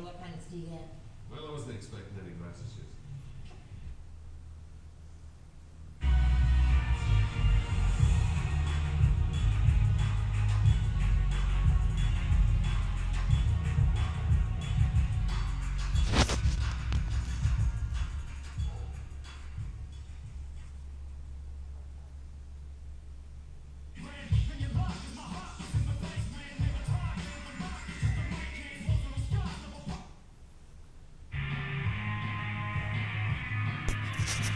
what pennants do you get? Well, I wasn't expecting any glasses yet.